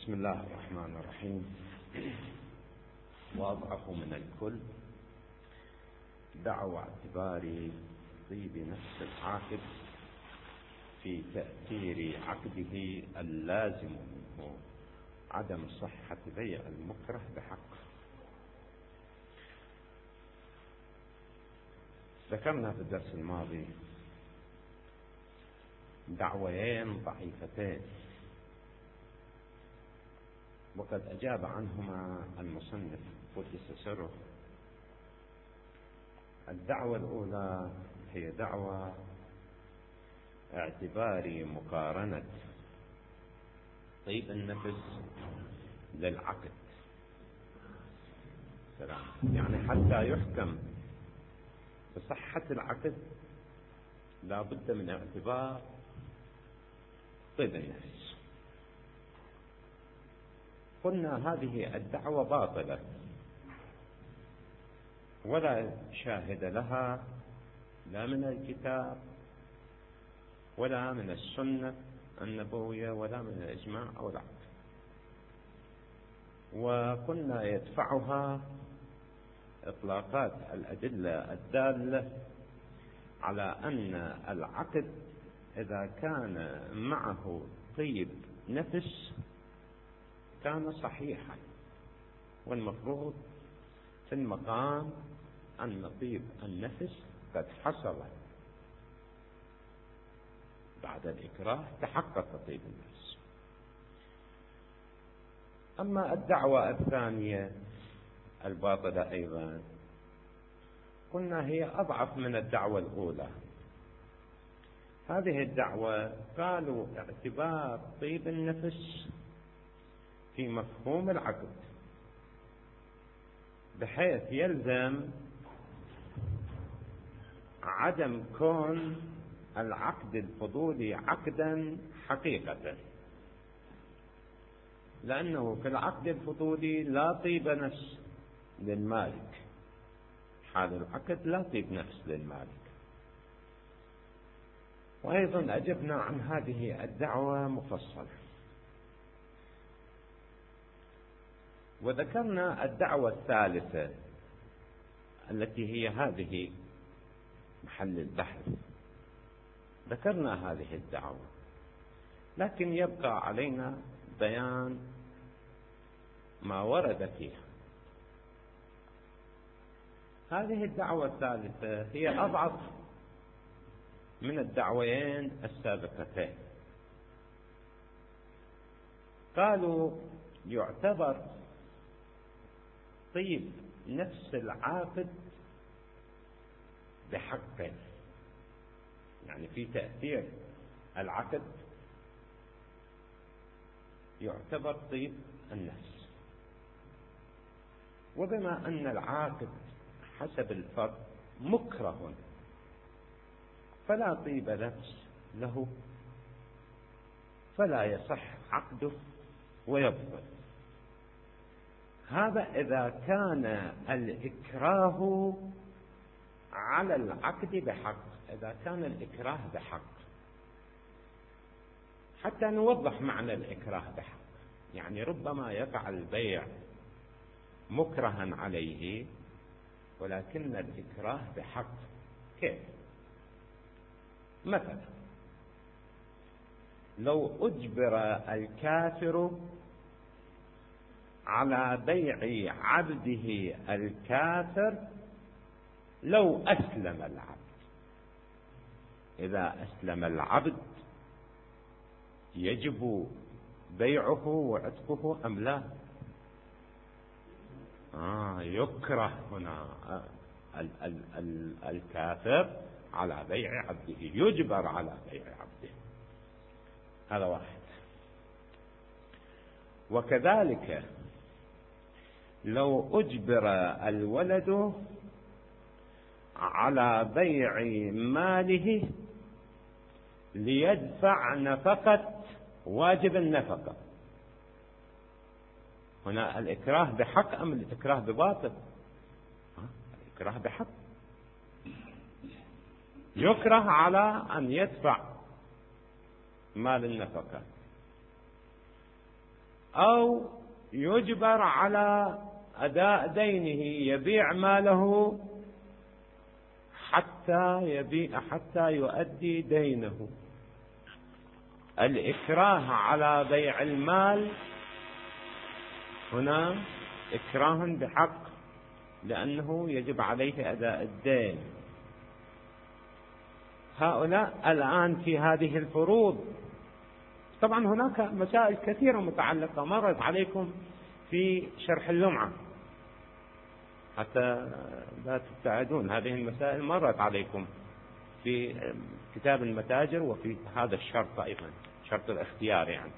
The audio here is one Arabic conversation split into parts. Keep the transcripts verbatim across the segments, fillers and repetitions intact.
بسم الله الرحمن الرحيم. وأضعف من الكل دعوى اعتبار طيب نفس العاقد في تأثير عقده اللازم منه عدم صحة بيع المكره بحق. ذكرنا في الدرس الماضي دعويين ضعيفتين، وقد أجاب عنهما المصنف قدس سره. الدعوة الأولى هي دعوة اعتبار مقارنة طيب النفس للعقد، يعني حتى يحكم بصحة العقد لا بد من اعتبار طيب النفس. قلنا هذه الدعوة باطلة ولا شاهد لها لا من الكتاب ولا من السنة النبوية ولا من الإجماع أو العقل. وقلنا يدفعها إطلاقات الأدلة الدالة على أن العقد إذا كان معه طيب نفس كان صحيحا، والمفروض في المقام أن طيب النفس قد حصل بعد الإكراه، تحقق طيب النفس. أما الدعوة الثانية الباطلة أيضا قلنا هي أضعف من الدعوة الأولى. هذه الدعوة قالوا اعتبار طيب النفس في مفهوم العقد، بحيث يلزم عدم كون العقد الفضولي عقدا حقيقة، لأنه في العقد الفضولي لا طيب نفس للمالك، حال العقد لا طيب نفس للمالك. وأيضا أجبنا عن هذه الدعوة مفصلة، وذكرنا الدعوة الثالثة التي هي هذه محل البحث. ذكرنا هذه الدعوة، لكن يبقى علينا بيان ما ورد فيها. هذه الدعوة الثالثة هي أضعف من الدعويين السابقتين. قالوا يعتبر طيب نفس العاقد بحقه، يعني في تأثير العقد يعتبر طيب النفس. وبما أن العاقد حسب الفرد مكره فلا طيب نفس له، فلا يصح عقده ويبطل. هذا إذا كان الإكراه على العقد بحق، إذا كان الإكراه بحق. حتى نوضح معنى الإكراه بحق، يعني ربما يقع البيع مكرها عليه ولكن الإكراه بحق. كيف؟ مثلا لو أجبر الكافر على بيع عبده الكافر لو أسلم العبد، إذا أسلم العبد يجب بيعه وعتقه أم لا؟ آه يكره هنا ال ال ال الكافر على بيع عبده، يجبر على بيع عبده. هذا واحد. وكذلك لو أجبر الولد على بيع ماله ليدفع نفقة واجب النفقة، هنا الإكراه بحق أم الإكراه بباطل؟ الإكراه بحق، يكره على أن يدفع مال النفقة. أو يجبر على أداء دينه، يبيع ماله حتى يبيع حتى يؤدي دينه. الإكراه على بيع المال هنا إكراه بحق، لأنه يجب عليه أداء الدين. هؤلاء الآن في هذه الفروض، طبعا هناك مسائل كثيرة متعلقة مرت عليكم في شرح اللمعة، حتى لا تبتعدون، هذه المسائل مرت عليكم في كتاب المتاجر وفي هذا الشرط أيضا، شرط الاختيار يعني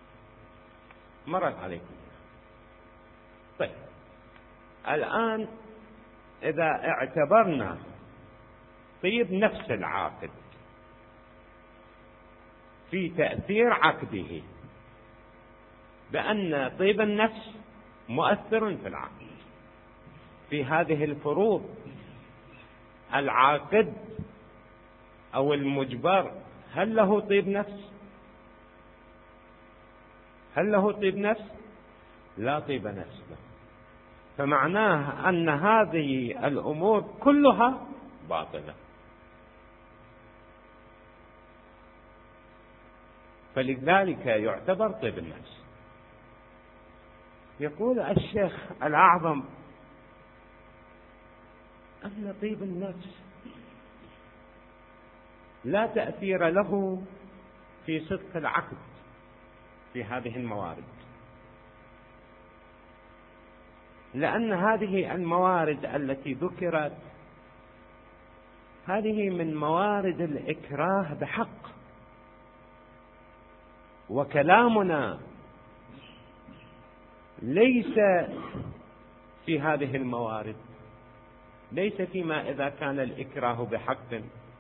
مرت عليكم. طيب الآن إذا اعتبرنا طيب نفس العاقد في تأثير عقده بأن طيب النفس مؤثر في العقد، في هذه الفروض العاقد أو المجبر هل له طيب نفس؟ هل له طيب نفس؟ لا طيب نفس له. فمعناه أن هذه الأمور كلها باطلة. فلذلك يعتبر طيب النفس. يقول الشيخ الأعظم أن طيب النفس لا تأثير له في صدق العقد في هذه الموارد، لأن هذه الموارد التي ذكرت هذه من موارد الإكراه بحق، وكلامنا ليس في هذه الموارد، ليس فيما إذا كان الإكراه بحق،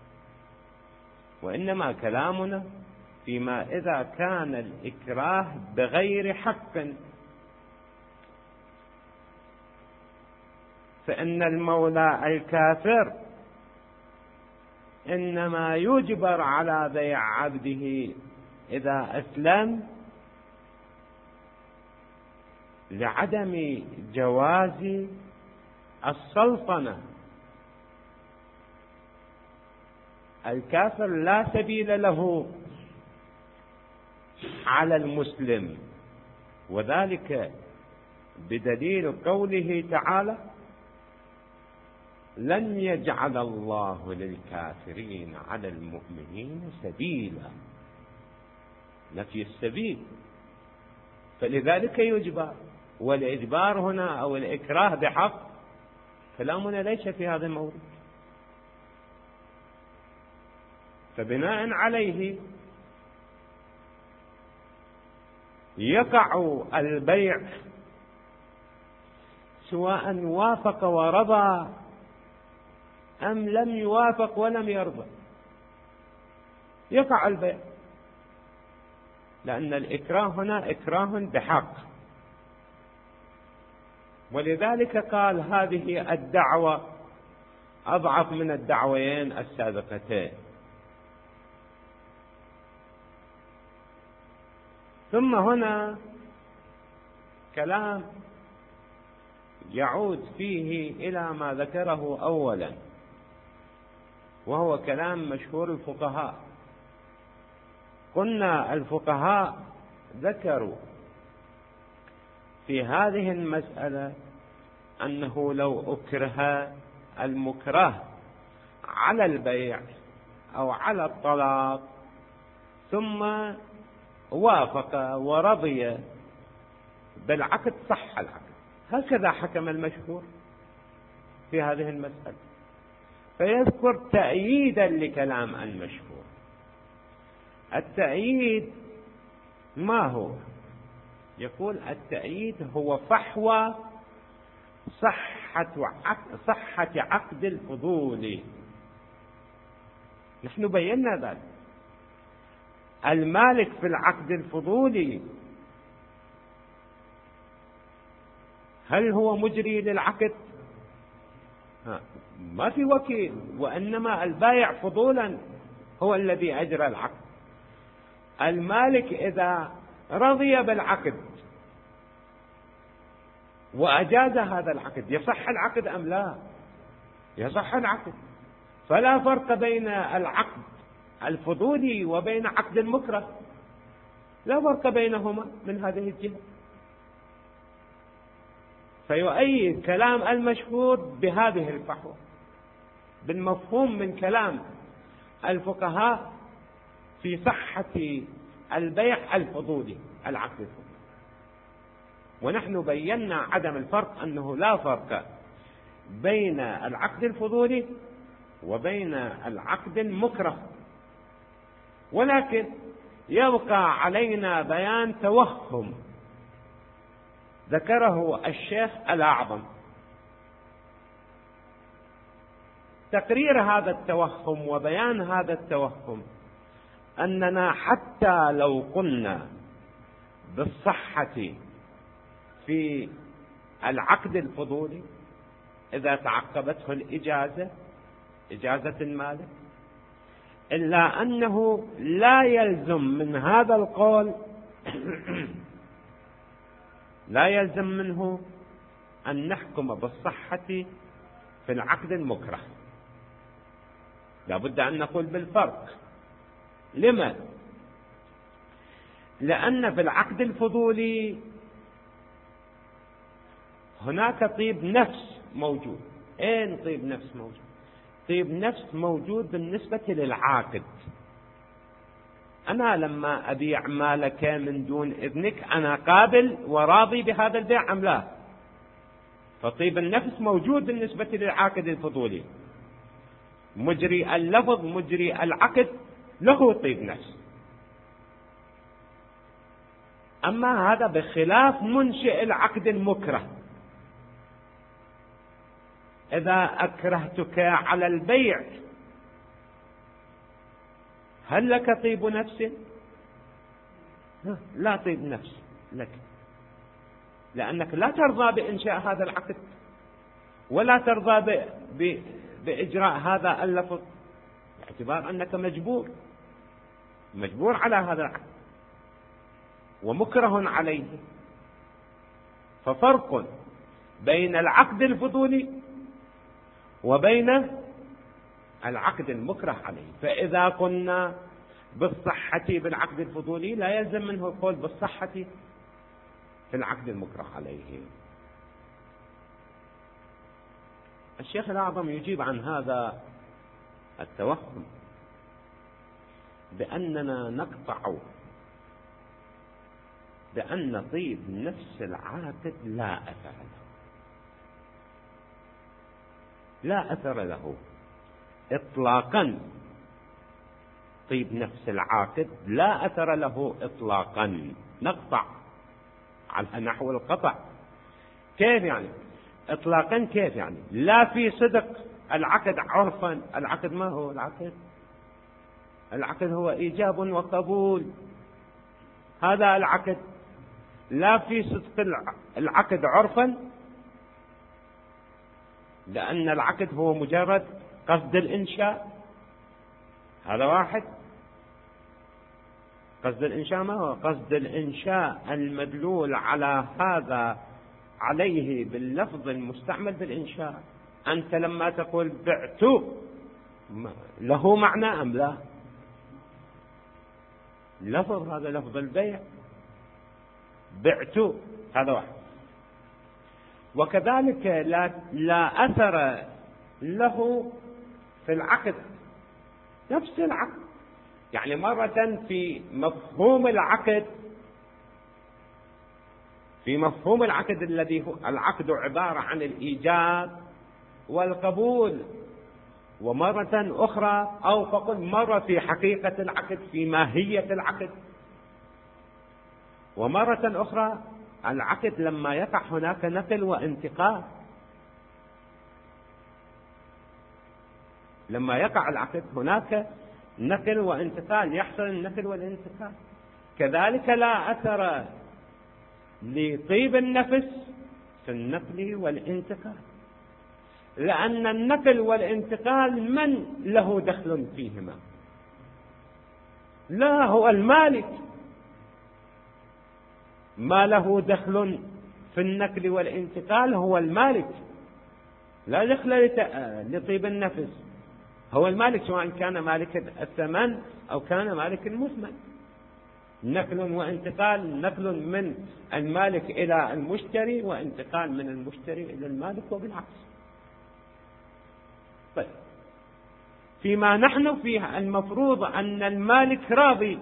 وإنما كلامنا فيما إذا كان الإكراه بغير حق. فإن المولى الكافر إنما يجبر على بيع عبده إذا أسلم لعدم جواز السلطنة. الكافر لا سبيل له على المسلم، وذلك بدليل قوله تعالى: لن يجعل الله للكافرين على المؤمنين سبيلا، نفي السبيل، فلذلك يجبر. والإجبار هنا أو الإكراه بحق كلامنا ليس في هذا المورد. فبناء عليه يقع البيع سواء وافق ورضى أم لم يوافق ولم يرضى، يقع البيع، لأن الإكراه هنا إكراه بحق. ولذلك قال هذه الدعوة أضعف من الدعويين السابقتين. ثم هنا كلام يعود فيه إلى ما ذكره أولا، وهو كلام مشهور الفقهاء. قلنا الفقهاء ذكروا في هذه المسألة أنه لو أكره المكره على البيع أو على الطلاق ثم وافق ورضي بالعقد صح العقد. هكذا حكم المشهور في هذه المسألة. فيذكر تأييدا لكلام المشهور. التأييد ما هو؟ يقول التأييد هو فحوى صحة عقد, صحة عقد الفضول. نحن بينا ذلك. المالك في العقد الفضولي هل هو مجري للعقد؟ ما في وكيل، وإنما البائع فضولا هو الذي أجرى العقد. المالك إذا رضي بالعقد وأجاز هذا العقد، يصح العقد أم لا؟ يصح العقد. فلا فرق بين العقد الفضولي وبين عقد المكره، لا فرق بينهما من هذه الجهة. فيؤيد كلام المشهور بهذه الفحوى، بالمفهوم من كلام الفقهاء في صحة البيع الفضولي، العقد الفضولي. ونحن بينا عدم الفرق، أنه لا فرق بين العقد الفضولي وبين العقد المكره، ولكن يبقى علينا بيان توهم ذكره الشيخ الأعظم. تقرير هذا التوهم وبيان هذا التوهم أننا حتى لو قلنا بالصحة في العقد الفضولي إذا تعقبته الإجازة، إجازة المالك، إلا أنه لا يلزم من هذا القول لا يلزم منه أن نحكم بالصحة في العقد المكره. لا بد أن نقول بالفرق. لما؟ لأن في العقد الفضولي هناك طيب نفس موجود. أين طيب نفس موجود؟ طيب نفس موجود بالنسبة للعاقد. أنا لما أبيع مالك من دون إذنك أنا قابل وراضي بهذا البيع أم لا؟ فطيب النفس موجود بالنسبة للعاقد الفضولي. مجري اللفظ مجري العقد له طيب نفس. أما هذا بخلاف منشئ العقد المكره. إذا أكرهتك على البيع هل لك طيب نفس؟ لا طيب نفس لك، لأنك لا ترضى بإنشاء هذا العقد ولا ترضى ب... ب... بإجراء هذا اللفظ، باعتبار أنك مجبور مجبور على هذا العقد ومكره عليه. ففرق بين العقد الفضولي وبين العقد المكره عليه. فإذا قلنا بالصحة بالعقد الفضولي لا يلزم منه القول بالصحة في العقد المكره عليه. الشيخ الأعظم يجيب عن هذا التوهم بأننا نقطع بأن طيب نفس العاقد لا أثر له، لا أثر له إطلاقا. طيب نفس العاقد لا أثر له إطلاقا، نقطع على نحو القطع. كيف يعني إطلاقا؟ كيف يعني؟ لا في صدق العقد عرفا. العقد ما هو العقد؟ العقد هو إيجاب وقبول، هذا العقد. لا في صدق العقد عرفا، لأن العقد هو مجرد قصد الإنشاء، هذا واحد. قصد الإنشاء ما هو؟ قصد الإنشاء المدلول على هذا عليه باللفظ المستعمل بالإنشاء. أنت لما تقول بعت له معنى أم لا؟ لفظ، هذا لفظ البيع، بعت، هذا واحد. وكذلك لا, لا أثر له في العقد، نفس العقد. يعني مرة في مفهوم العقد، في مفهوم العقد الذي هو العقد عبارة عن الإيجاب والقبول، ومرة أخرى أو فقل مرة في حقيقة العقد في ماهية العقد، ومرة أخرى العقد لما يقع هناك نقل وانتقال. لما يقع العقد هناك نقل وانتقال، يحصل النقل والانتقال. كذلك لا أثر لطيب النفس في النقل والانتقال، لأن النقل والانتقال من له دخل فيهما؟ لا هو المالك، ما له دخل في النقل والانتقال هو المالك، لا دخل لطيب النفس، هو المالك، سواء كان مالك الثمن أو كان مالك المثمن. نقل وانتقال، نقل من المالك إلى المشتري وانتقال من المشتري إلى المالك وبالعكس. طيب، فيما نحن فيه المفروض أن المالك راضي.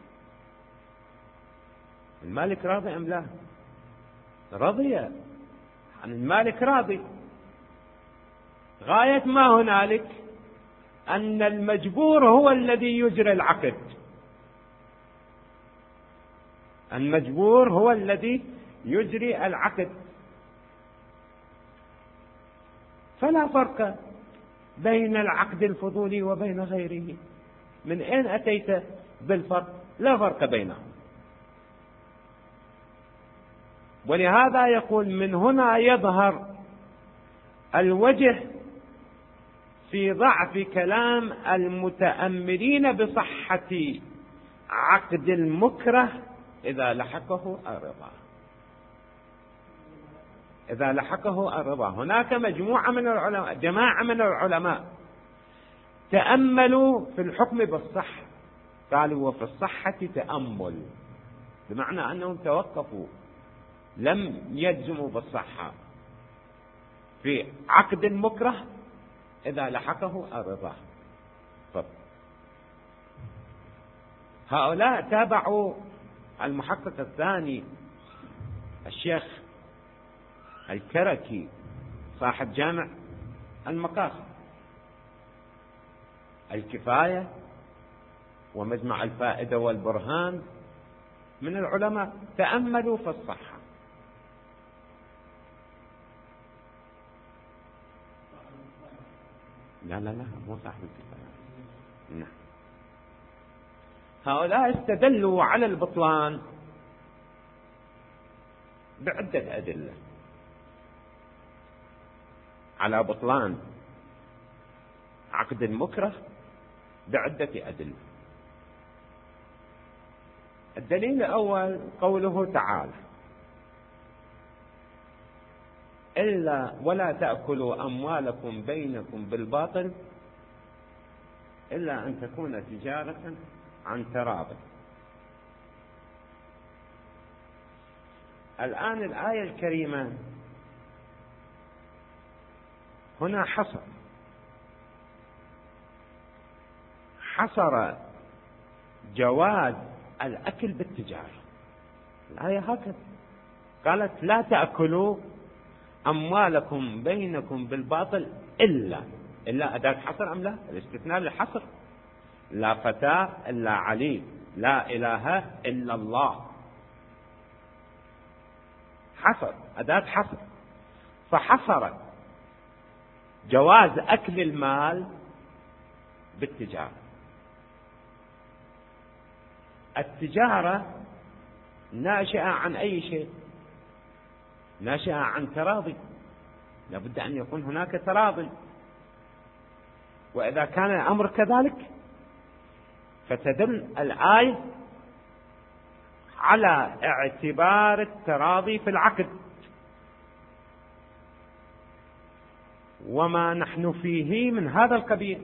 المالك راضي أم لا؟ رضي، عن المالك راضي. غاية ما هنالك أن المجبور هو الذي يجري العقد، المجبور هو الذي يجري العقد. فلا فرق بين العقد الفضولي وبين غيره. من أين أتيت بالفرق؟ لا فرق بينهم. ولهذا يقول من هنا يظهر الوجه في ضعف كلام المتأملين بصحة عقد المكره إذا لحقه الرضا. إذا لحقه الرضا، هناك مجموعة من العلماء، جماعة من العلماء تأملوا في الحكم بالصحة، قالوا وفي الصحة تأمل، بمعنى أنهم توقفوا، لم يجزموا بالصحة في عقد المكره إذا لحقه الرضا. طب هؤلاء تابعوا المحقق الثاني الشيخ الكركي صاحب جامع المقاصد، الكفاية ومجمع الفائدة والبرهان، من العلماء تأملوا في الصحة. لا لا لا مو صاحب الكفاية. نعم. هؤلاء استدلوا على البطلان بعدة أدلة، على بطلان عقد المكره بعدة أدلة. الدليل الأول قوله تعالى: إلا ولا تأكلوا أموالكم بينكم بالباطل إلا أن تكون تجارة عن تراض. الآن الآية الكريمة هنا حصر حصر جواز الأكل بالتجارة. الآية هكذا قالت: لا تأكلوا أموالكم بينكم بالباطل إلا إلا أداة حصر أم لا؟ الاستثناء للحصر. لا فتاة إلا علي، لا إله إلا الله. حصر، أداة حصر، فحصر جواز أكل المال بالتجارة. التجارة ناشئة عن أي شيء؟ ناشئة عن تراضي، لابد أن يكون هناك تراضي. وإذا كان الأمر كذلك فتدل الآية على اعتبار التراضي في العقد، وما نحن فيه من هذا القبيل.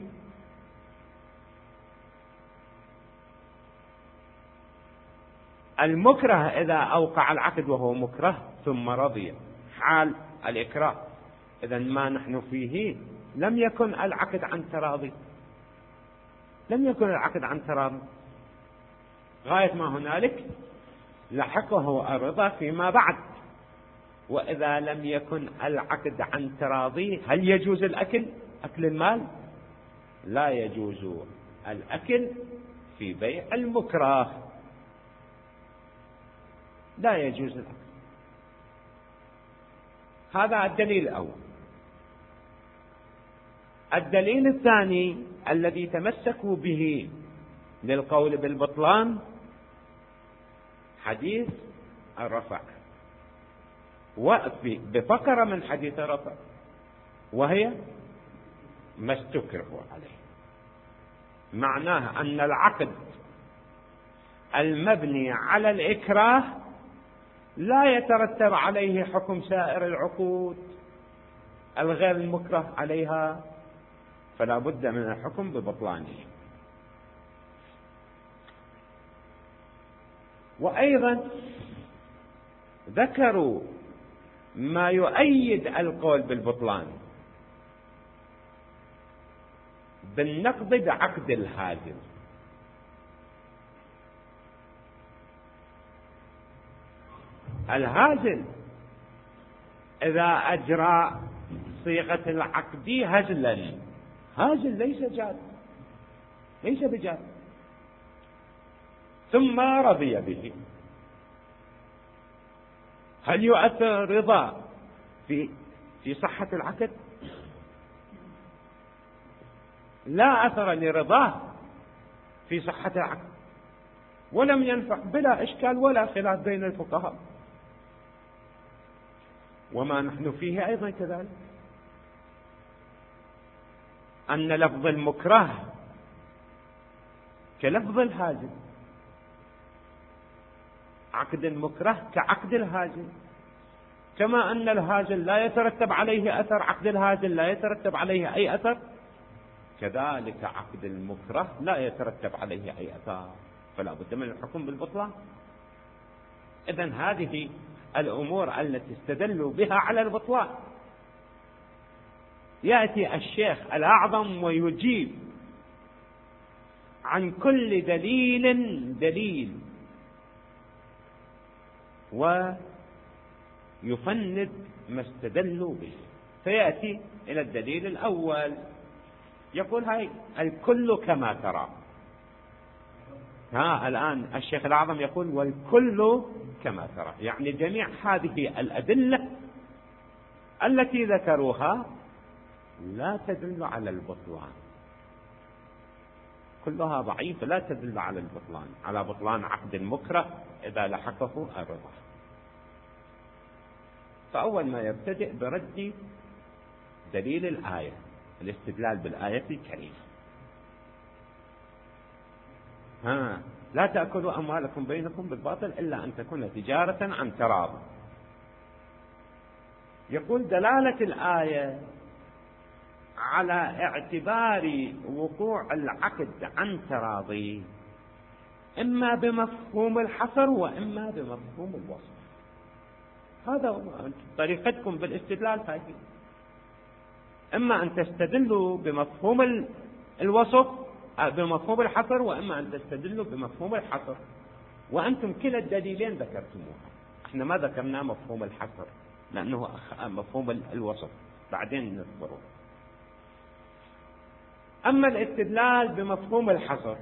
المكره إذا أوقع العقد وهو مكره ثم رضي حال الإكراه، إذا ما نحن فيه لم يكن العقد عن تراضي، لم يكن العقد عن تراضي. غاية ما هنالك لحقه الرضا فيما بعد. وإذا لم يكن العقد عن تراضي، هل يجوز الأكل؟ أكل المال؟ لا يجوز الأكل في بيع المكره، لا يجوز الأكل. هذا الدليل الأول. الدليل الثاني الذي تمسكوا به للقول بالبطلان حديث الرفع، وبفقرة من حديث الرفع، وهي ما استكرهوا عليه. معناه أن العقد المبني على الإكراه لا يترتب عليه حكم سائر العقود الغير المكره عليها، فلا بد من الحكم ببطلانه. وأيضا ذكروا ما يؤيد القول بالبطلان بالنقض بعقد الهازل. الهازل إذا أجرى صيغة العقد هزلا، هازل ليس جاد، ليس بجاد، ثم رضي به، هل يؤثر رضا في في صحة العقد؟ لا أثر لرضاه في صحة العقد، ولم ينفع بلا إشكال ولا خلاف بين الفقهاء. وما نحن فيه أيضا كذلك، أن لفظ المكره كلفظ الهازل، عقد المكره كعقد الهازل، كما أن الهازل لا يترتب عليه أثر، عقد الهازل لا يترتب عليه أي أثر، كذلك عقد المكره لا يترتب عليه أي أثر، فلا بد من الحكم بالبطلان. إذن هذه الأمور التي استدلوا بها على البطلان. يأتي الشيخ الأعظم ويجيب عن كل دليل دليل، ويفند ما استدلوا به. فيأتي إلى الدليل الأول، يقول هاي الكل كما ترى. ها الآن الشيخ الأعظم يقول والكل كما ترى، يعني جميع هذه الأدلة التي ذكروها لا تدل على البطلان، كلها ضعيفة لا تدل على البطلان، على بطلان عقد المكره إذا لحقه الرضا. فأول ما يبتدئ برد دليل الآية، الاستدلال بالآية الكريمة. ها لا تأكلوا أموالكم بينكم بالباطل إلا أن تكون تجارة عن تراض. يقول دلالة الآية على اعتبار وقوع العقد عن تراضي إما بمفهوم الحصر وإما بمفهوم الوصف. هذا طريقتكم بالاستدلال هذه، إما أن تستدلوا بمفهوم الوصف بمفهوم الحصر، وإما أن تستدلوا بمفهوم الحصر، وأنتم كلا الدليلين ذكرتموها. احنا ما ذكرنا مفهوم الحصر لأنه مفهوم الوصف، بعدين نذكره. أما الاستدلال بمفهوم الحصر،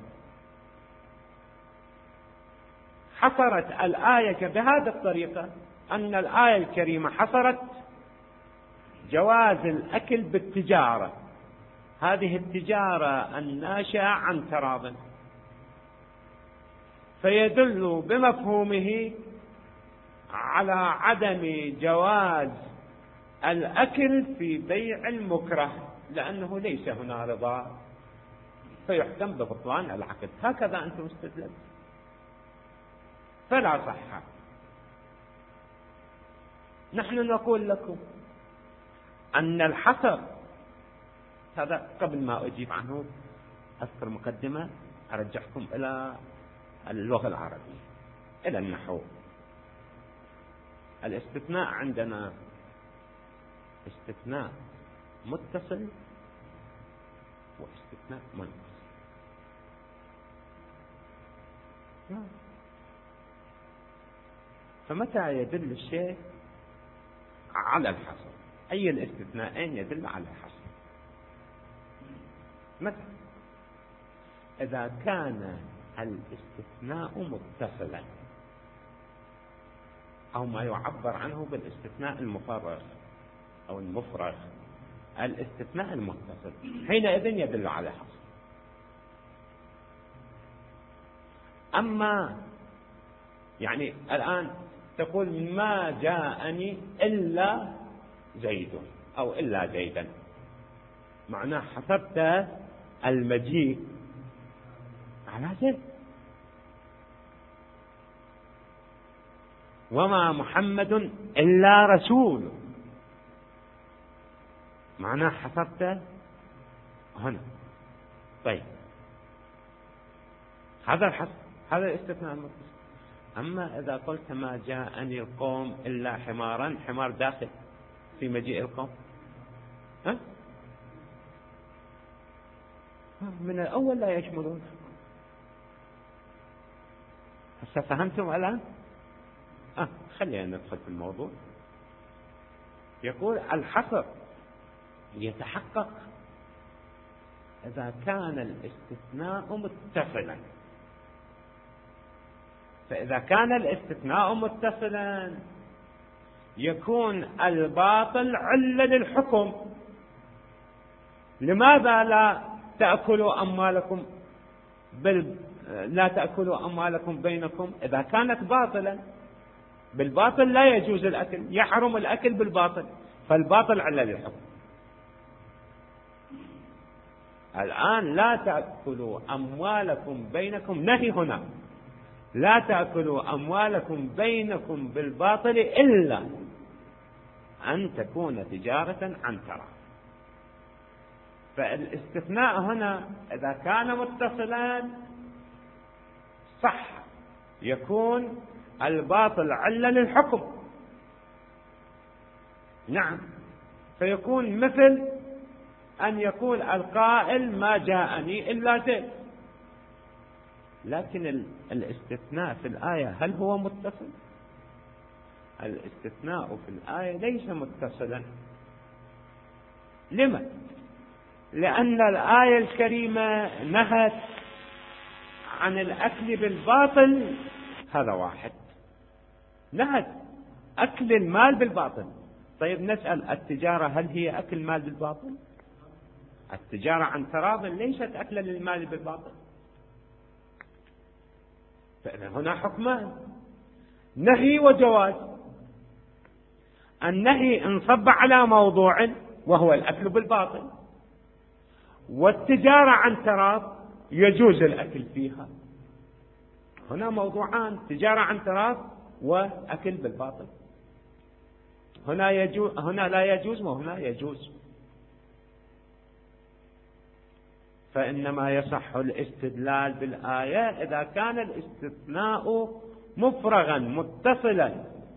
حصرت الآية بهذه الطريقة أن الآية الكريمة حصرت جواز الأكل بالتجارة، هذه التجارة الناشئة عن تراض، فيدل بمفهومه على عدم جواز الأكل في بيع المكره، لأنه ليس هنا رضا، فيحكم ببطلان العقد. هكذا أنتم استدللتم، فلا صح. نحن نقول لكم أن الحصر هذا، قبل ما أجيب عنه أذكر مقدمة أرجعكم إلى اللغة العربية، إلى النحو. الاستثناء عندنا استثناء متصل واستثناء منفصل. فمتى يدل الشيء على الحصر؟ أي الاستثناءين يدل على الحصر؟ متى؟ إذا كان الاستثناء متصلا، أو ما يعبر عنه بالاستثناء المفرغ أو المفرغ، الاستثناء المتصل حينئذ يدل على حصر. أما يعني الآن تقول ما جاءني إلا زيد أو إلا زيدا، معناه حسبت المجيء على زيد. وما محمد إلا رسول، معناه حصرته هنا. طيب هذا الحصر، هذا الاستثناء المتصل. أما إذا قلت ما جاءني القوم إلا حمارا، حمار داخل في مجيء القوم، ها؟ من الأول لا يشملون. هسه فهمتم الآن؟ آه خلينا ندخل في الموضوع. يقول الحصر يتحقق إذا كان الاستثناء متصلا. فإذا كان الاستثناء متصلا يكون الباطل علة للحكم. لماذا لا تأكلوا أموالكم بال... لا تأكلوا أموالكم بينكم؟ إذا كانت باطلا، بالباطل لا يجوز الأكل، يحرم الأكل بالباطل، فالباطل علة للحكم. الآن لا تأكلوا أموالكم بينكم، نهي هنا، لا تأكلوا أموالكم بينكم بالباطل إلا أن تكون تجارة عن تراض. فالاستثناء هنا إذا كان متصلا صح، يكون الباطل علة للحكم. نعم، فيكون مثل أن يقول القائل ما جاءني إلا زيد. لكن الاستثناء في الآية هل هو متصل؟ الاستثناء في الآية ليس متصلا. لما؟ لأن الآية الكريمة نهت عن الأكل بالباطل، هذا واحد، نهت أكل المال بالباطل. طيب نسأل، التجارة هل هي أكل المال بالباطل؟ التجارة عن تراض ليست أكلا للمال بالباطل. فإذا هنا حكمان، نهي وجواز. النهي انصب على موضوع وهو الأكل بالباطل، والتجارة عن تراض يجوز الأكل فيها. هنا موضوعان، تجارة عن تراض وأكل بالباطل. هنا يجوز، هنا لا يجوز، وهنا يجوز. فإنما يصح الاستدلال بالآية إذا كان الاستثناء مفرغا متصلا،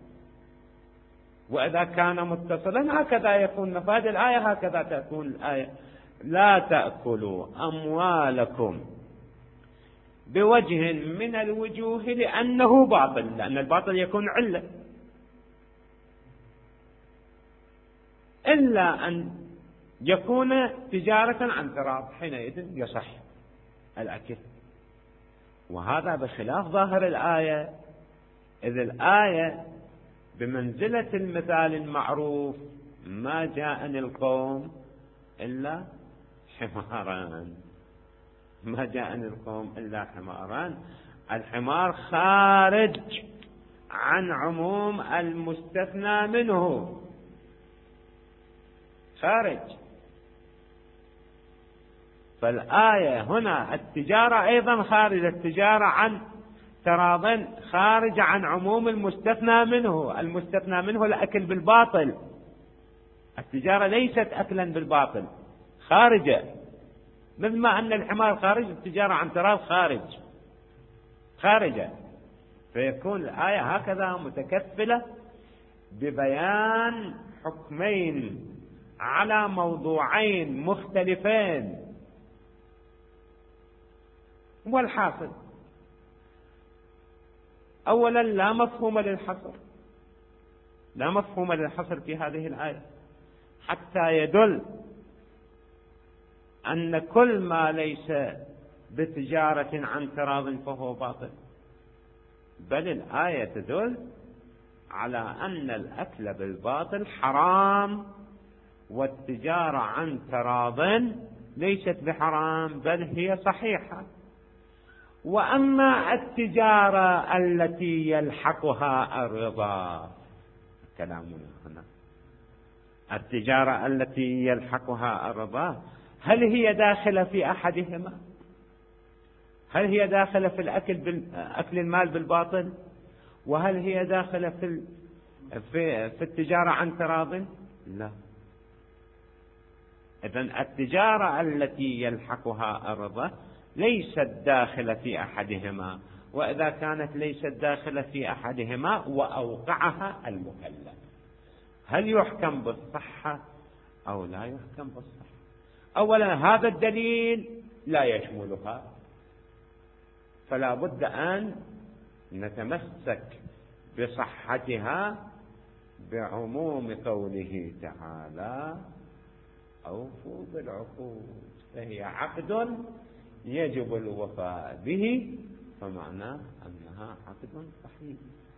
وإذا كان متصلا هكذا يكون مفاد الآية، هكذا تكون الآية: لا تأكلوا أموالكم بوجه من الوجوه لأنه باطل، لأن الباطل يكون علة، إلا أن يكون تجارة عن تراض، حينئذ يصح الأكل. وهذا بخلاف ظاهر الآية، إذ الآية بمنزلة المثال المعروف: ما جاءني القوم إلا حماران، ما جاءني القوم إلا حماران. الحمار خارج عن عموم المستثنى منه، خارج. فالآية هنا التجارة أيضا خارج، التجارة عن تراض خارج عن عموم المستثنى منه. المستثنى منه الأكل بالباطل، التجارة ليست أكلا بالباطل، خارجة، مثل ما أن الحمار خارج، التجارة عن تراض خارج، خارجة. فيكون الآية هكذا متكفلة ببيان حكمين على موضوعين مختلفين. والحاصل أولا لا مفهوم للحصر، لا مفهوم للحصر في هذه الآية، حتى يدل أن كل ما ليس بتجارة عن تراض فهو باطل، بل الآية تدل على أن الأكل بالباطل حرام، والتجارة عن تراض ليست بحرام بل هي صحيحة. وأما التجارة التي يلحقها الرضا، كلامنا هنا، التجارة التي يلحقها الرضا هل هي داخلة في أحدهما؟ هل هي داخلة في الأكل بال... أكل المال بالباطل، وهل هي داخلة في في, في التجارة عن تراض؟ لا. إذن التجارة التي يلحقها الرضا ليست داخلة في أحدهما، وإذا كانت ليست داخلة في أحدهما وأوقعها المكلف، هل يحكم بالصحة أو لا يحكم بالصحة؟ أولا هذا الدليل لا يشملها، فلا بد أن نتمسك بصحتها بعموم قوله تعالى أوفوا بالعقود، فهي عقد يجب الوفاء به، فمعناه أنها عقد صحيح.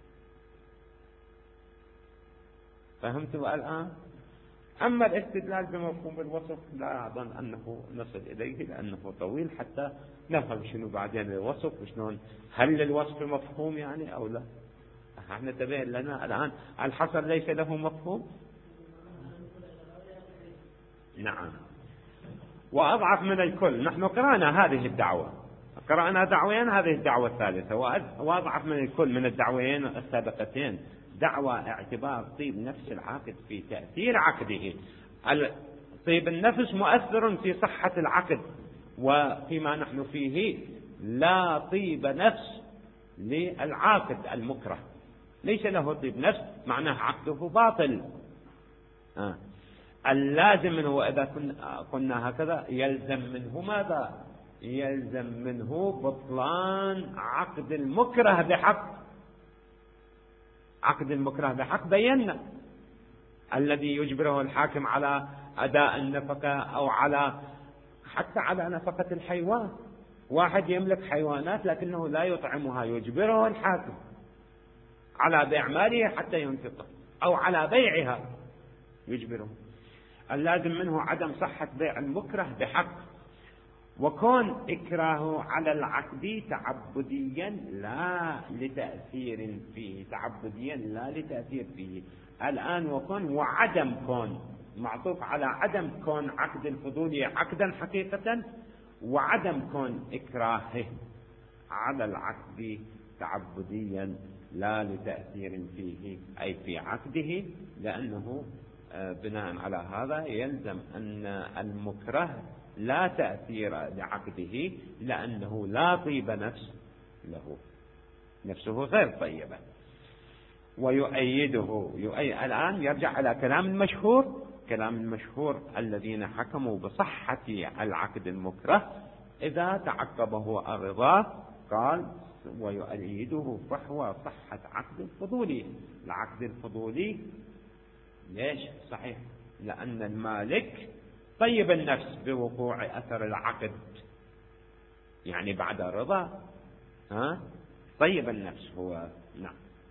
فهمتوا الآن؟ أما الاستدلال بمفهوم الوصف لا أظن أنه نصل إليه، لأنه طويل حتى نفهم شنو بعدين الوصف وشلون، هل الوصف مفهوم يعني أو لا. احنا تبين لنا الآن الحصر ليس له مفهوم. نعم. وأضعف من الكل، نحن قرأنا هذه الدعوة، قرأنا دعوين، هذه الدعوة الثالثة، وأضعف من الكل من الدعوين السابقتين دعوة اعتبار طيب نفس العاقد في تأثير عقده. طيب النفس مؤثر في صحة العقد، وفيما نحن فيه لا طيب نفس للعاقد المكره، ليس له طيب نفس، معناه عقده باطل. آه. اللازم منه، وإذا قلنا هكذا يلزم منه ماذا؟ يلزم منه بطلان عقد المكره بحق. عقد المكره بحق بينا الذي يجبره الحاكم على أداء النفقة أو على حتى على نفقة الحيوان. واحد يملك حيوانات لكنه لا يطعمها، يجبره الحاكم على بيع ماله حتى ينفقه، أو على بيعها يجبره. اللازم منه عدم صحة بيع المكره بحق، وكون إكراهه على العقد تعبديا لا لتأثير فيه، تعبديا لا لتأثير فيه. الآن وكون وعدم كون معطوف على عدم كون عقد الفضولي عقدا حقيقة، وعدم كون إكراهه على العقد تعبديا لا لتأثير فيه، أي في عقده، لأنه بناء على هذا يلزم أن المكره لا تأثير لعقده، لأنه لا طيب نفس له، نفسه غير طيبة. ويؤيده يؤيد الآن يرجع على كلام المشهور، كلام المشهور الذين حكموا بصحة العقد المكره إذا تعقبه الرضا، قال ويؤيده فحوى صحة عقد الفضولي. العقد الفضولي ليش صحيح؟ لأن المالك طيب النفس بوقوع أثر العقد، يعني بعد الرضا ها طيب النفس هو، نعم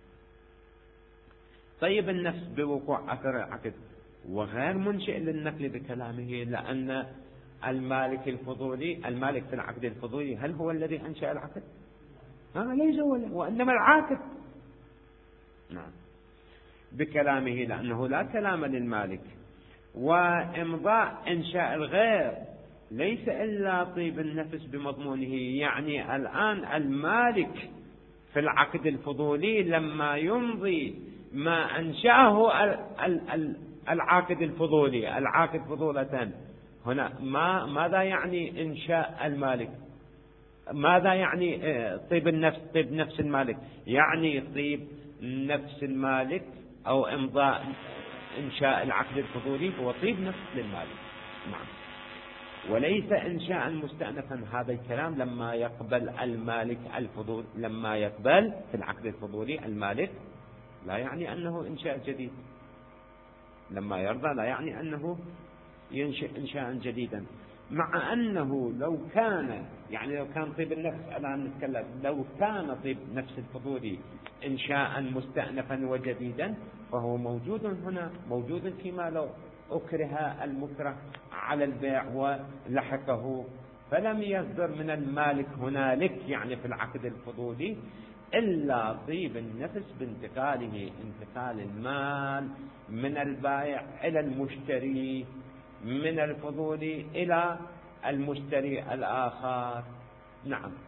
طيب النفس بوقوع أثر العقد، وغير منشئ للنقل بكلامه، لأن المالك الفضولي، المالك في العقد الفضولي هل هو الذي أنشأ العقد؟ ها ليس هو، وإنما العاقد. نعم بكلامه، لأنه لا كلام للمالك. وإمضاء إنشاء الغير ليس إلا طيب النفس بمضمونه، يعني الآن المالك في العقد الفضولي لما يمضي ما أنشأه العاقد الفضولي، العاقد فضولة هنا، ما ماذا يعني إنشاء المالك؟ ماذا يعني طيب النفس؟ طيب نفس المالك يعني طيب نفس المالك أو إمضاء إنشاء العقد الفضولي هو طيب نفس للمالك. نعم. وليس إنشاء مستأنفا، هذا الكلام لما يقبل المالك الفضول، لما يقبل في العقد الفضولي المالك لا يعني أنه إنشاء جديد، لما يرضى لا يعني أنه ينشئ إنشاء جديدا، مع أنه لو كان يعني لو كان طيب النفس، الآن نتكلم لو كان طيب نفس الفضولي إنشاء مستأنفا وجديدا فهو موجود هنا، موجود فيما لو أكره المكره على البيع ولحقه، فلم يصدر من المالك هنالك يعني في العقد الفضولي إلا طيب النفس بانتقاله، انتقال المال من البائع إلى المشتري، من الفضولي إلى المشتري الآخر. نعم.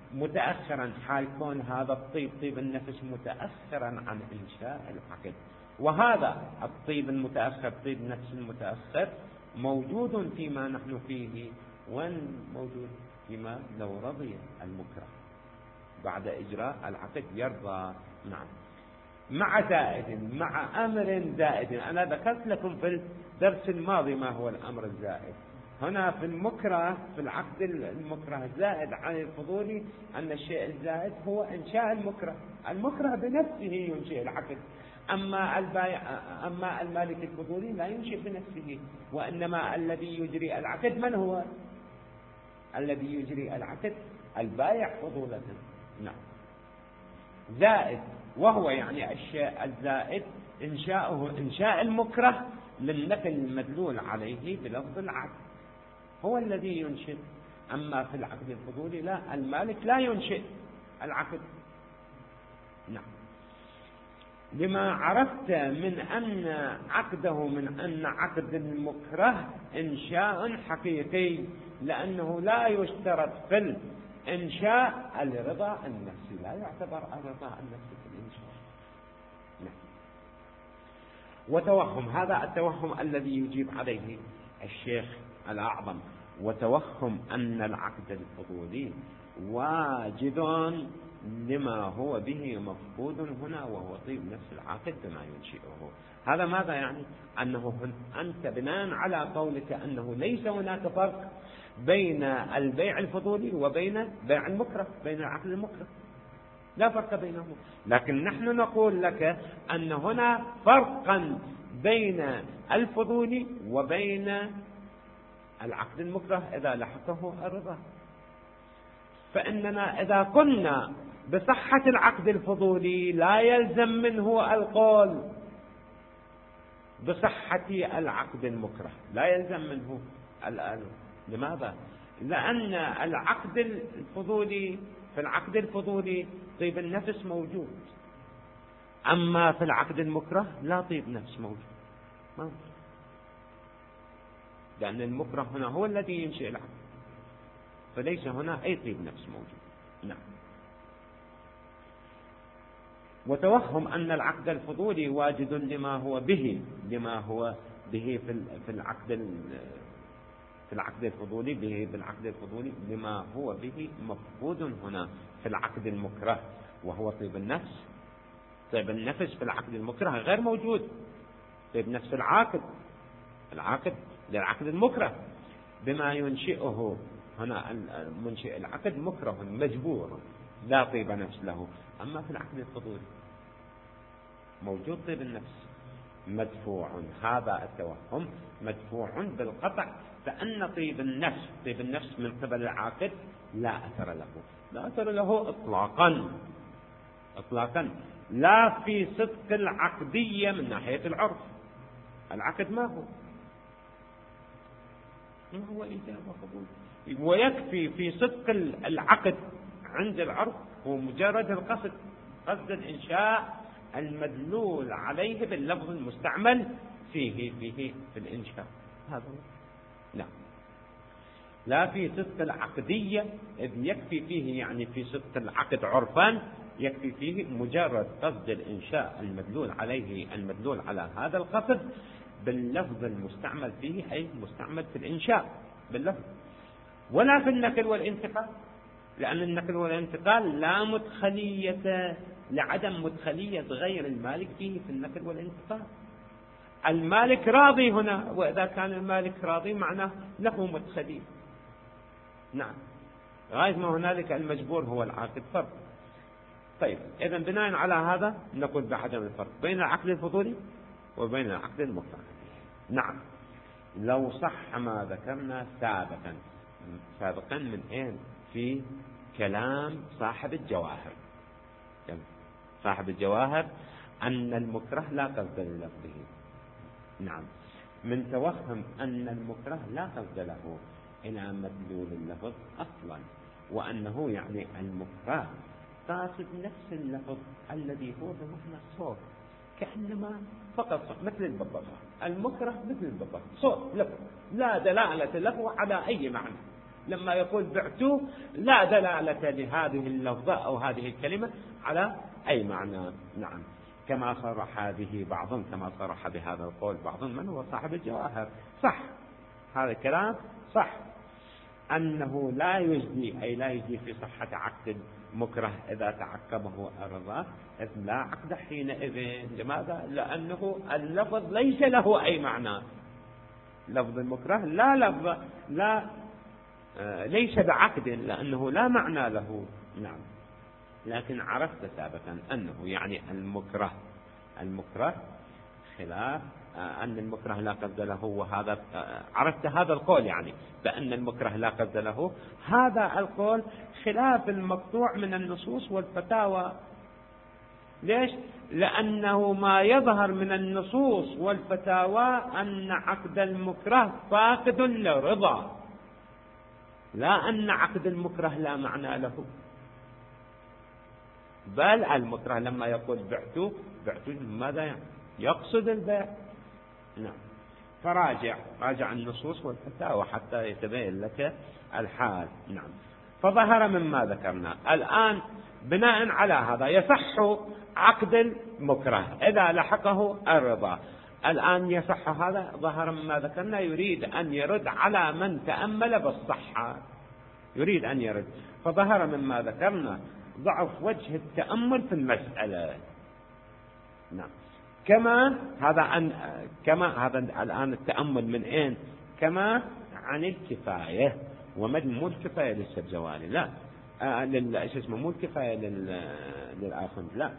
متأخرا، حال كون هذا الطيب طيب النفس متأخرا عن إنشاء العقد. وهذا الطيب المتأخر، طيب النفس المتأخر، موجود فيما نحن فيه، وموجود فيما لو رضي المكره بعد إجراء العقد يرضى. نعم. مع زائد، مع أمر زائد. أنا ذكرت لكم في الدرس الماضي ما هو الأمر الزائد. هنا في المكره، في العقد المكره زائد عن الفضولي، أن الشيء الزائد هو إنشاء المكره. المكره بنفسه ينشئ العقد، أما البائع أما المالك الفضولي لا ينشئ بنفسه، وإنما الذي يجري العقد من هو؟ الذي يجري العقد البائع فضولة. نعم. زائد، وهو يعني الشيء الزائد إنشاؤه إنشاء المكره للنفي المدلول عليه بلفظ العقد، هو الذي ينشئ. أما في العقد الفضولي لا، المالك لا ينشئ العقد. نعم. لما عرفت من أن عقده من أن عقد المكره إنشاء حقيقي، لأنه لا يشترط في الإنشاء الرضا النفسي، لا يعتبر الرضا النفسي في الإنشاء. نعم. وتوهم، هذا التوهم الذي يجيب عليه الشيخ الأعظم، وتوهم أن العقد الفضولي واجد لما هو به مفقود هنا، وهو طيب نفس العقد بما ينشئه. هذا ماذا يعني؟ أنه أنت بناء على قولك أنه ليس هناك فرق بين البيع الفضولي وبين بيع المكره، بين العقد المكره لا فرق بينهما، لكن نحن نقول لك أن هنا فرقا بين الفضولي وبين العقد المكره إذا لحقه الرضا. فإننا إذا قلنا بصحة العقد الفضولي لا يلزم منه القول بصحة العقد المكره، لا يلزم منه الآن. لماذا؟ لأن العقد الفضولي، في العقد الفضولي طيب النفس موجود، أما في العقد المكره لا طيب نفس موجود، موجود. لأن المكره هنا هو الذي ينشئ العقد، فليس هنا أي طيب نفس موجود. نعم. وتوهم أن العقد الفضولي واجد لما هو به، لما هو به في العقد في العقد الفضولي، به بالعقد الفضولي لما هو به مفقود هنا في العقد المكره، وهو طيب النفس. طيب النفس في العقد المكره غير موجود، طيب نفس العاقد، العاقد للعقد المكره بما ينشئه هنا منشئ العقد مكره مجبور، لا طيب نفس له. أما في العقد الفضولي موجود طيب النفس مدفوع. هذا التوهم مدفوع بالقطع، فأن طيب النفس طيب النفس من قبل العاقد لا أثر له، لا أثر له إطلاقا إطلاقا، لا في صدق العقدية من ناحية العرف. العقد ما هو ما هو إيجاب وقبول، ويكفي في صدق العقد عند العرف هو مجرد القصد، قصد الإنشاء المدلول عليه باللفظ المستعمل فيه فيه في الإنشاء. هذا نعم. لا في صدق العقدية، إذ يكفي فيه يعني في صدق العقد عرفان يكفي فيه مجرد قصد الإنشاء المدلول عليه، المدلول على هذا القصد باللفظ المستعمل فيه، أي مستعمل في الإنشاء باللفظ، ولا في النقل والانتقال، لأن النقل والانتقال لا مدخلية، لعدم مدخلية غير المالك فيه في النقل والانتقال. المالك راضي هنا، وإذا كان المالك راضي معناه له مدخلية. نعم. غاية ما هنالك المجبور هو العاقد فرق. طيب إذا بناء على هذا نقول بعدم الفرق بين العقد الفضولي وبين العقد المكره. نعم. لو صح ما ذكرنا سابقا سابقا من أين؟ في كلام صاحب الجواهر. صاحب الجواهر أن المكره لا قصد للفظه. نعم. من توهم أن المكره لا قصد له إلى مدلول اللفظ أصلا، وأنه يعني المكره قاصد نفس اللفظ الذي هو بمعنى الصوت، كأنما فقط صوت مثل الببغاء. المكره مثل الببغاء، صوت لفظ لا دلالة له على أي معنى، لما يقول بعتوه لا دلالة لهذه اللفظة أو هذه الكلمة على أي معنى. نعم، كما صرح هذه بعضهم، كما صرح بهذا القول بعضهم من هو صاحب الجواهر. صح، هذا الكلام صح، أنه لا يجدي، أي لا يجدي في صحة عقد مكره إذا تعقبه الرضا، إذ لا عقد حينئذ. لماذا؟ لأنه اللفظ ليس له أي معنى. لفظ المكره لا لفظ لا آه ليس بعقد، لأنه لا معنى له. نعم، لكن عرفت سابقا أنه يعني المكره المكره خلاف آه أن المكره لا قصد له، وهذا آه عرفت هذا القول، يعني بأن المكره لا قصد له. هذا القول خلاف المقطوع من النصوص والفتاوى. ليش؟ لأنه ما يظهر من النصوص والفتاوى أن عقد المكره فاقد للرضا، لا أن عقد المكره لا معنى له. بل المكره لما يقول بعت بعت ماذا يعني؟ يقصد البيع. نعم، فراجع راجع النصوص والفتاوى حتى يتبين لك الحال. نعم، فظهر مما ذكرنا. الآن بناء على هذا يصح عقد المكره إذا لحقه الرضا. الآن يصح هذا، ظهر مما ذكرنا. يريد أن يرد على من تأمل بالصحة، يريد أن يرد. فظهر مما ذكرنا ضعف وجه التأمل في المسألة. نعم، كما هذا أن كما هذا الآن التأمل من أين؟ كما عن الكفاية، ومو الكفاية للسبزوالي، لا آه لل اسمه مو الكفاية لل للآخر، لا،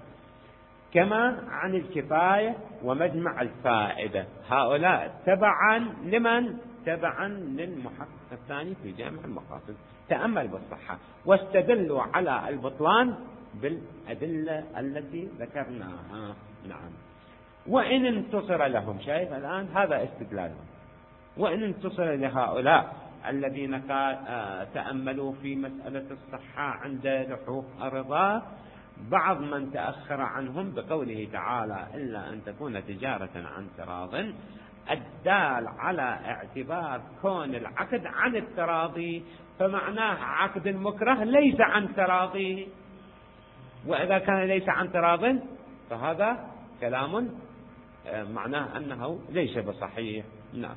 كما عن الكفاية ومجمع الفائدة. هؤلاء تبعا لمن؟ تبعا للمحقق الثاني في جامع المقاصد. تأمل بالصحة واستدلوا على البطلان بالأدلة التي ذكرناها. نعم، وإن انتصر لهم، شايف الآن هذا استدلالهم، وإن انتصر لهؤلاء الذين تأملوا في مسألة الصحة عند لحوق الرضا بعض من تأخر عنهم بقوله تعالى إلا أن تكون تجارة عن تراض، الدال على اعتبار كون العقد عن التراضي، فمعناه عقد المكره ليس عن تراضي. وإذا كان ليس عن تراض فهذا كلام معناه أنه ليس بصحيح. نعم،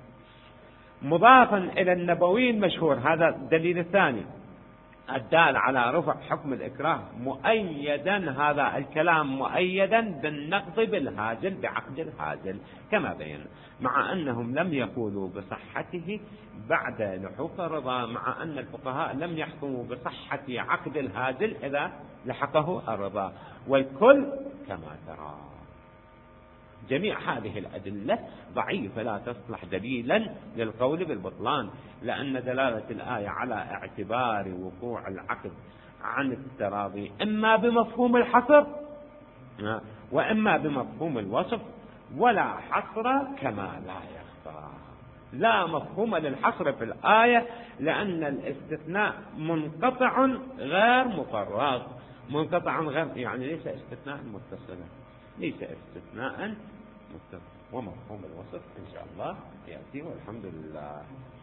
مضافا إلى النبوي المشهور، هذا الدليل الثاني الدال على رفع حكم الإكراه، مؤيدا هذا الكلام مؤيدا بالنقض بالهازل بعقد الهازل كما بينا، مع أنهم لم يقولوا بصحته بعد لحوق الرضا، مع أن الفقهاء لم يحكموا بصحة عقد الهازل إذا لحقه الرضا، والكل كما ترى. جميع هذه الأدلة ضعيفة لا تصلح دليلا للقول بالبطلان، لأن دلالة الآية على اعتبار وقوع العقد عن التراضي إما بمفهوم الحصر وإما بمفهوم الوصف، ولا حصر كما لا يخفى. لا مفهوم للحصر في الآية لأن الاستثناء منقطع غير مفرغ. منقطع غير يعني ليس استثناء متصلا، ليس استثناء متصل. ومفهوم الوصف إن شاء الله يأتي، والحمد لله.